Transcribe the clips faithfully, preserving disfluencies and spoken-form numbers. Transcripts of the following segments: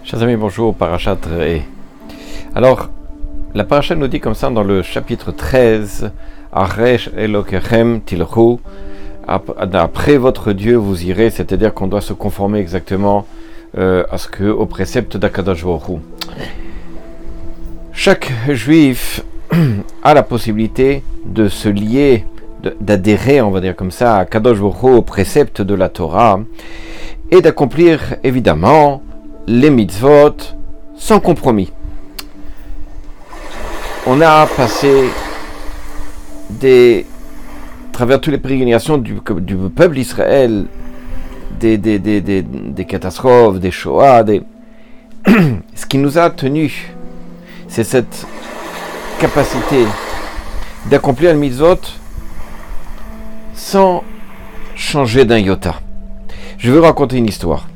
Chers amis, bonjour, Parashat Re'eh. Alors, la Parashat nous dit comme ça dans le chapitre treize, Aresh Elokechem Tilchu, après votre Dieu vous irez, c'est-à-dire qu'on doit se conformer exactement euh, à ce que, au précepte d'Akadosh Baruch Hu. Chaque juif a la possibilité de se lier, de, d'adhérer, on va dire comme ça, à Akadosh Baruch Hu, au précepte de la Torah, et d'accomplir évidemment les mitzvot sans compromis. On a passé des, à travers toutes les pérégrinations du, du peuple d'Israël, des, des, des, des, des catastrophes, des Shoah, des... ce qui nous a tenus, c'est cette capacité d'accomplir le mitzvot sans changer d'un iota. Je vais vous raconter une histoire.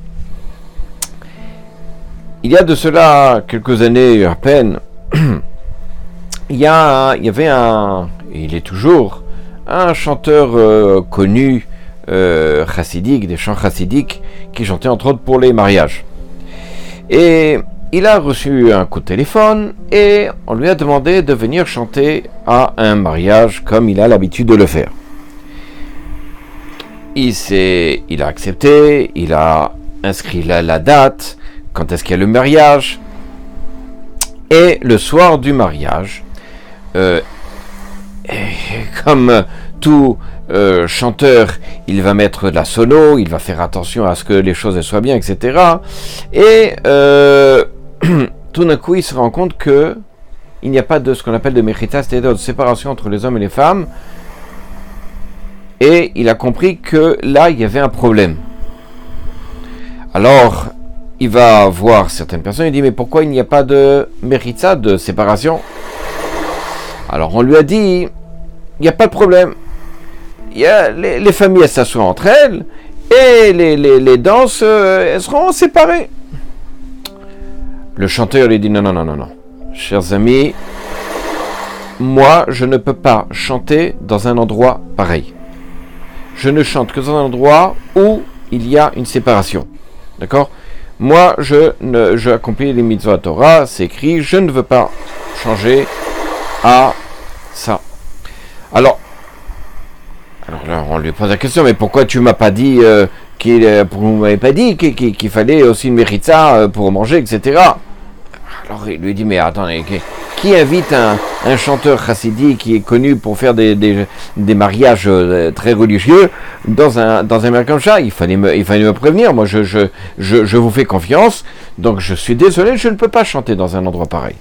Il y a de cela quelques années à peine, il y, a, il y avait un, et il est toujours, un chanteur euh, connu, euh, chassidique, des chants chassidiques, qui chantait entre autres pour les mariages. Et il a reçu un coup de téléphone et on lui a demandé de venir chanter à un mariage comme il a l'habitude de le faire. Il, s'est, il a accepté, il a inscrit la, la date, quand est-ce qu'il y a le mariage, et le soir du mariage, euh, comme tout euh, chanteur, il va mettre de la sono, il va faire attention à ce que les choses soient bien, et cetera. Et euh, tout d'un coup, il se rend compte que il n'y a pas de ce qu'on appelle de mechitza, c'est-à-dire de séparation entre les hommes et les femmes. Et il a compris que là, il y avait un problème. Alors, il va voir certaines personnes, il dit, mais pourquoi il n'y a pas de mechitza, de séparation? Alors on lui a dit, il n'y a pas de problème. Il y a, les, les familles, elles s'assoient entre elles, et les, les, les danses, euh, elles seront séparées. Le chanteur lui dit, non, non, non, non, non. Chers amis, moi, je ne peux pas chanter dans un endroit pareil. Je ne chante que dans un endroit où il y a une séparation. D'accord ? Moi, je, ne, je accomplis les mitzvot Torah, c'est écrit, je ne veux pas changer à ça. Alors, alors là, on lui pose la question, mais pourquoi tu m'as pas dit, euh, qu'il, vous m'avez pas dit qu'il, qu'il, qu'il fallait aussi une mechitza pour manger, et cetera. Alors il lui dit, mais attendez, qui invite un, un chanteur chassidique qui est connu pour faire des, des, des mariages euh, très religieux dans un dans un mariage comme ça? Il fallait me, il fallait me prévenir. Moi, je, je, je, je vous fais confiance, donc je suis désolé, je ne peux pas chanter dans un endroit pareil.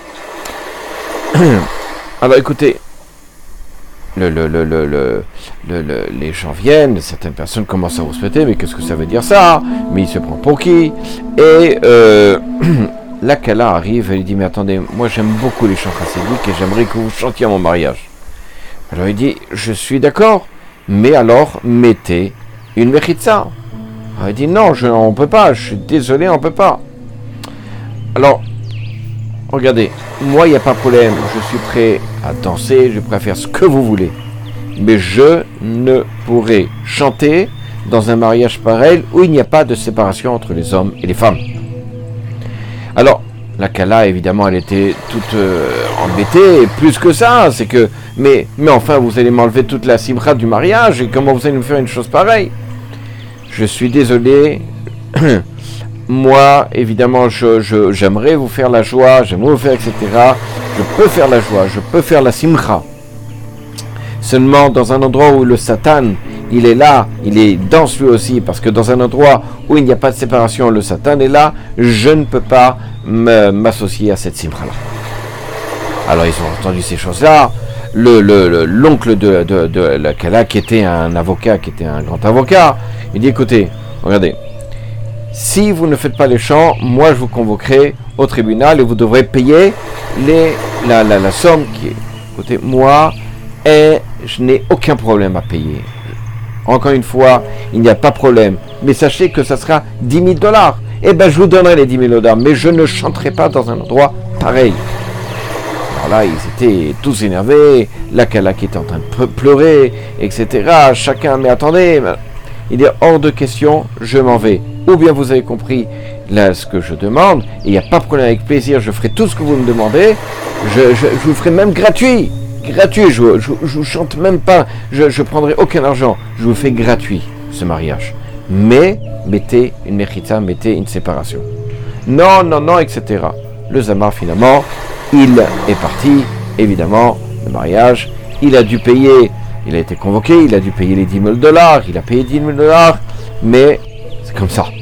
Alors écoutez, le, le, le, le, le, le, le, les gens viennent, certaines personnes commencent à vous souhaiter, mais qu'est-ce que ça veut dire ça? Mais il se prend pour qui? Et euh, la Kala arrive et lui dit, mais attendez, moi j'aime beaucoup les chants chassidiques et j'aimerais que vous chantiez à mon mariage. Alors il dit, je suis d'accord, mais alors mettez une mechitza. Alors il dit, non, je, on ne peut pas, je suis désolé, on ne peut pas. Alors, regardez, moi il n'y a pas de problème, je suis prêt à danser, je suis prêt à faire ce que vous voulez. Mais je ne pourrai chanter dans un mariage pareil où il n'y a pas de séparation entre les hommes et les femmes. Alors, la Kala, évidemment, elle était toute euh, embêtée, et plus que ça, c'est que, mais, mais enfin, vous allez m'enlever toute la simcha du mariage, et comment vous allez me faire une chose pareille? Je suis désolé, moi, évidemment, je, je, j'aimerais vous faire la joie, j'aimerais vous faire, et cetera. Je peux faire la joie, je peux faire la simcha. Seulement, dans un endroit où le Satan, il est là, il est dans lui aussi, parce que dans un endroit où il n'y a pas de séparation, le Satan est là, je ne peux pas me, m'associer à cette simcha-là. Alors ils ont entendu ces choses-là, le, le, le, l'oncle de, de, de la Kala, qui était un avocat, qui était un grand avocat, il dit, écoutez, regardez, si vous ne faites pas les chants, moi je vous convoquerai au tribunal et vous devrez payer les, la, la, la somme qui est, écoutez, moi, et je n'ai aucun problème à payer. Encore une fois, il n'y a pas de problème. Mais sachez que ça sera dix mille dollars. Eh bien, je vous donnerai les dix mille dollars, mais je ne chanterai pas dans un endroit pareil. Alors là, ils étaient tous énervés. La Kala qui était en train de pleurer, et cetera. Chacun, mais attendez. il est hors de question, je m'en vais. Ou bien vous avez compris là ce que je demande, et il n'y a pas de problème, avec plaisir, je ferai tout ce que vous me demandez, je, je, je vous ferai même gratuit, gratuit, je ne vous chante même pas, je ne prendrai aucun argent, je vous fais gratuit ce mariage. Mais mettez une mechitza, mettez une séparation. Non, non, non, et cetera. Le Zamar finalement, il est parti, évidemment, le mariage, il a dû payer, il a été convoqué, il a dû payer les dix mille dollars, il a payé dix mille dollars, mais c'est comme ça.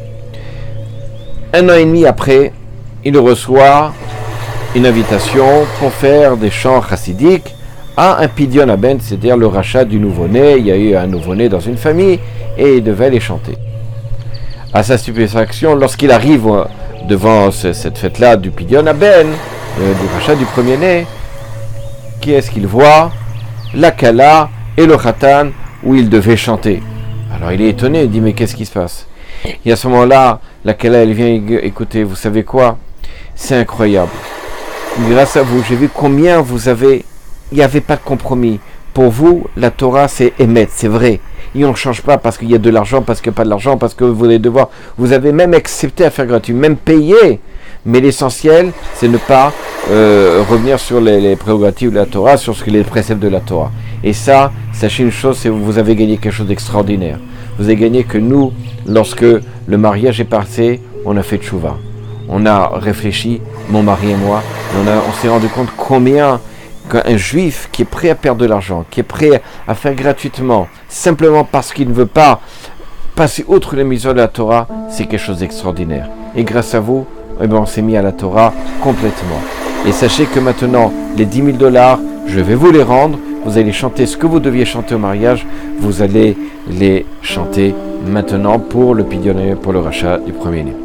Un an et demi après, il reçoit une invitation pour faire des chants chassidiques à un pidyon aben, c'est-à-dire le rachat du nouveau-né. Il y a eu un nouveau-né dans une famille et il devait les chanter. À sa stupéfaction, lorsqu'il arrive devant ce, cette fête-là du pidyon aben, euh, du rachat du premier-né, qui est-ce qu'il voit? La kala et le khatan où il devait chanter. Alors il est étonné, il dit mais qu'est-ce qui se passe? Et à ce moment-là, la kala elle vient écouter, vous savez quoi? C'est incroyable. Grâce à vous, j'ai vu combien vous avez, il n'y avait pas de compromis. Pour vous, la Torah c'est émettre, c'est vrai. Et on ne change pas parce qu'il y a de l'argent, parce qu'il n'y a pas de l'argent, parce que vous allez devoir, vous avez même accepté à faire gratuit, même payer. Mais l'essentiel, c'est ne pas euh, revenir sur les, les prérogatives de la Torah, sur ce que les préceptes de la Torah. Et ça, sachez une chose, c'est que vous avez gagné quelque chose d'extraordinaire. Vous avez gagné que nous, lorsque le mariage est passé, on a fait tchouva. On a réfléchi, mon mari et moi, et on, a, on s'est rendu compte combien qu'un juif qui est prêt à perdre de l'argent, qui est prêt à faire gratuitement, simplement parce qu'il ne veut pas passer outre les mitzvot de la Torah, c'est quelque chose d'extraordinaire. Et grâce à vous, eh bien, on s'est mis à la Torah complètement. Et sachez que maintenant, les dix mille dollars, je vais vous les rendre. Vous allez chanter ce que vous deviez chanter au mariage. Vous allez les chanter maintenant pour le pidyon, pour le rachat du premier-né.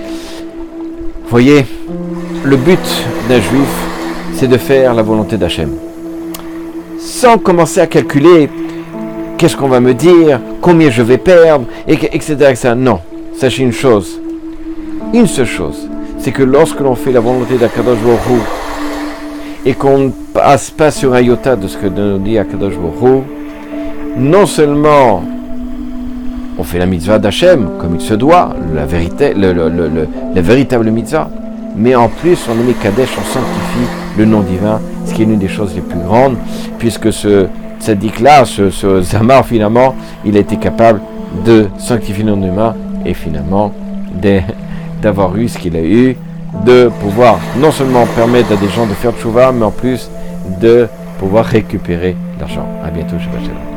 Voyez, le but d'un juif, c'est de faire la volonté d'Hachem. Sans commencer à calculer qu'est-ce qu'on va me dire, combien je vais perdre, et cetera et cetera. Non, sachez une chose, une seule chose, c'est que lorsque l'on fait la volonté d'Akadosh Baruch Hu et qu'on ne passe pas sur un iota de ce que nous dit Akadosh Baruch Hu, non seulement on fait la mitzvah d'Hachem comme il se doit, la, vérité, le, le, le, le, la véritable mitzvah, mais en plus on est Kadesh, on sanctifie le nom divin, ce qui est l'une des choses les plus grandes, puisque ce tzaddik-là, ce, ce Zamar finalement, il a été capable de sanctifier le nom divin et finalement de, d'avoir eu ce qu'il a eu, de pouvoir non seulement permettre à des gens de faire tchouva, mais en plus de pouvoir récupérer l'argent. À bientôt, Shabbat Shalom.